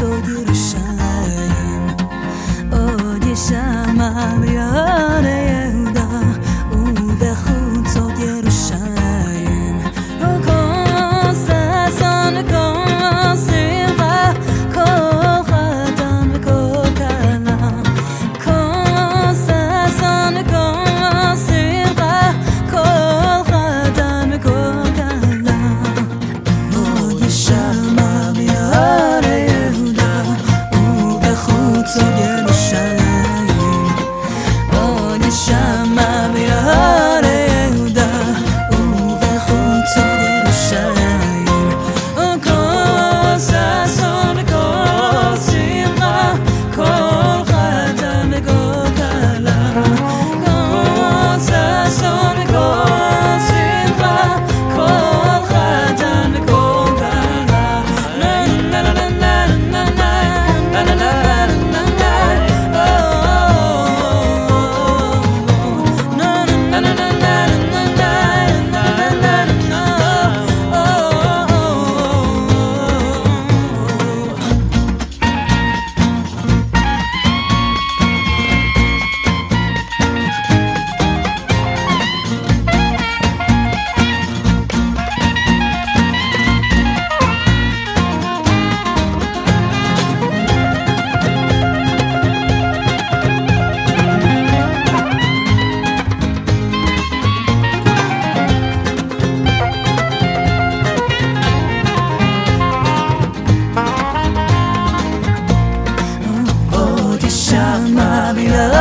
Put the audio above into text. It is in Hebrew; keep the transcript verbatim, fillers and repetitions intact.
בחוצות ירושלים, עוד ישמע ביער יהודה ובחוצות ירושלים. כל ששון וכל שמחה, כל חתן וכל כלה, כל ששון וכל שמחה, כל חתן וכל כלה. עוד ישמע ביער יהודה ובחוצות ירושלים, עוד ישמע ביער יהודה ובחוצות ירושלים. כל ששון וכל שמחה, כל חתן וכל כלה, כל ששון וכל שמחה, כל חתן וכל כלה. לה לה לה לה לה לה לה לה לה Shama bila